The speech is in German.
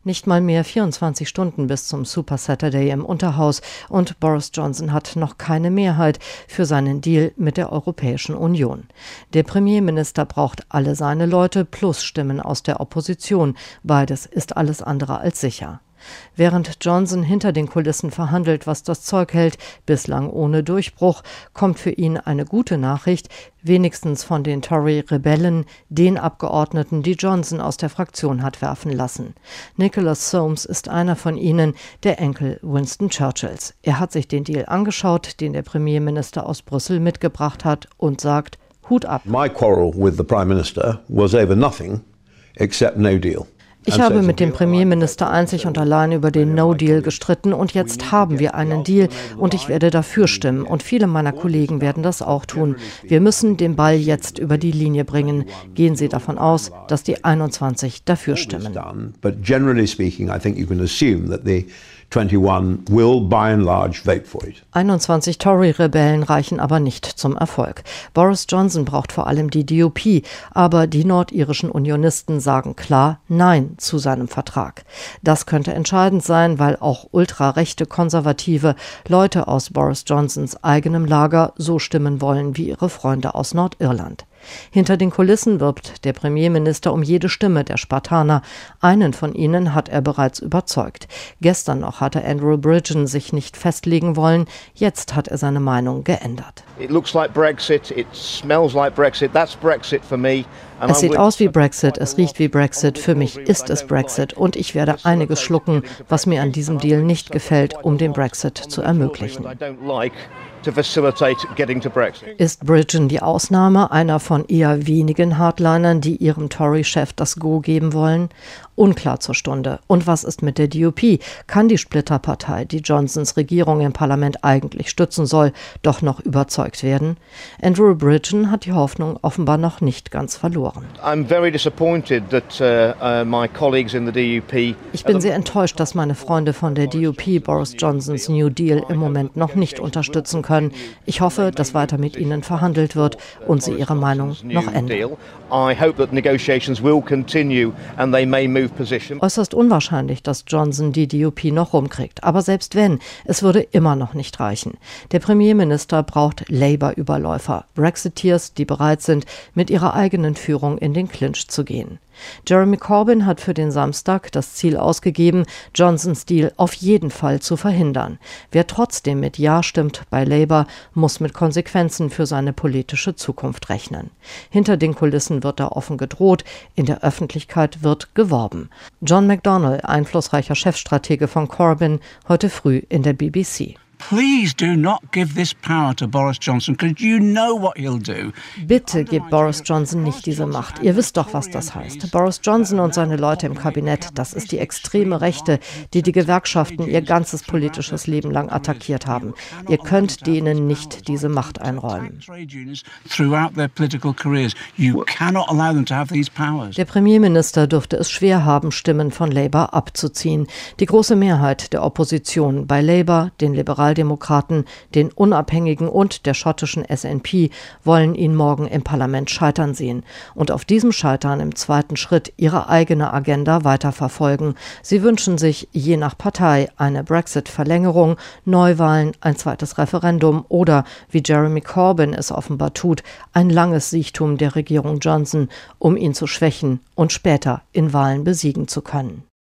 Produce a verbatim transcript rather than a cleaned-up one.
Nicht mal mehr vierundzwanzig Stunden bis zum Super Saturday im Unterhaus und Boris Johnson hat noch keine Mehrheit für seinen Deal mit der Europäischen Union. Der Premierminister braucht alle seine Leute plus Stimmen aus der Opposition. Beides ist alles andere als sicher. Während Johnson hinter den Kulissen verhandelt, was das Zeug hält, bislang ohne Durchbruch, kommt für ihn eine gute Nachricht, wenigstens von den Tory-Rebellen, den Abgeordneten, die Johnson aus der Fraktion hat werfen lassen. Nicholas Soames ist einer von ihnen, der Enkel Winston Churchills. Er hat sich den Deal angeschaut, den der Premierminister aus Brüssel mitgebracht hat und sagt, Hut ab. My quarrel with the Prime Minister was over nothing except no deal. Ich habe mit dem Premierminister einzig und allein über den No-Deal gestritten und jetzt haben wir einen Deal und ich werde dafür stimmen und viele meiner Kollegen werden das auch tun. Wir müssen den Ball jetzt über die Linie bringen. Gehen Sie davon aus, dass die einundzwanzig dafür stimmen. But generally speaking, I think you can assume that the twenty-one will by and large vote for it. einundzwanzig Tory-Rebellen reichen aber nicht zum Erfolg. Boris Johnson braucht vor allem die D U P, aber die nordirischen Unionisten sagen klar Nein zu seinem Vertrag. Das könnte entscheidend sein, weil auch ultrarechte Konservative, Leute aus Boris Johnsons eigenem Lager, so stimmen wollen wie ihre Freunde aus Nordirland. Hinter den Kulissen wirbt der Premierminister um jede Stimme der Spartaner. Einen von ihnen hat er bereits überzeugt. Gestern noch hatte Andrew Bridgen sich nicht festlegen wollen. Jetzt hat er seine Meinung geändert. It looks like Brexit, it smells like Brexit, that's Brexit for me. Es sieht aus wie Brexit, es riecht wie Brexit. Für mich ist es Brexit und ich werde einiges schlucken, was mir an diesem Deal nicht gefällt, um den Brexit zu ermöglichen. Ist Bridgen die Ausnahme, einer von eher wenigen Hardlinern, die ihrem Tory-Chef das Go geben wollen? Unklar zur Stunde. Und was ist mit der D U P? Kann die Splitterpartei, die Johnsons Regierung im Parlament eigentlich stützen soll, doch noch überzeugt werden? Andrew Bridgen hat die Hoffnung offenbar noch nicht ganz verloren. Ich bin sehr enttäuscht, dass meine Freunde von der D U P Boris Johnsons New Deal im Moment noch nicht unterstützen können. Ich hoffe, dass weiter mit ihnen verhandelt wird und sie ihre Meinung noch ändern. Äußerst unwahrscheinlich, dass Johnson die D U P noch rumkriegt. Aber selbst wenn, es würde immer noch nicht reichen. Der Premierminister braucht Labour-Überläufer, Brexiteers, die bereit sind, mit ihrer eigenen Führung in den Clinch zu gehen. Jeremy Corbyn hat für den Samstag das Ziel ausgegeben, Johnsons Deal auf jeden Fall zu verhindern. Wer trotzdem mit Ja stimmt bei Labour, muss mit Konsequenzen für seine politische Zukunft rechnen. Hinter den Kulissen wird da offen gedroht, in der Öffentlichkeit wird geworben. John McDonnell, einflussreicher Chefstratege von Corbyn, heute früh in der B B C. Please do not give this power to Boris Johnson, because you know what he'll do. Bitte gebt Boris Johnson nicht diese Macht. Ihr wisst doch, was das heißt. Boris Johnson und seine Leute im Kabinett, das ist die extreme Rechte, die die Gewerkschaften ihr ganzes politisches Leben lang attackiert haben. Ihr könnt denen nicht diese Macht einräumen. Der Premierminister dürfte es schwer haben, Stimmen von Labour abzuziehen. Die große Mehrheit der Opposition bei Labour, den Liberalen, Demokraten, den Unabhängigen und der schottischen S N P wollen ihn morgen im Parlament scheitern sehen und auf diesem Scheitern im zweiten Schritt ihre eigene Agenda weiterverfolgen. Sie wünschen sich je nach Partei eine Brexit-Verlängerung, Neuwahlen, ein zweites Referendum oder, wie Jeremy Corbyn es offenbar tut, ein langes Siechtum der Regierung Johnson, um ihn zu schwächen und später in Wahlen besiegen zu können.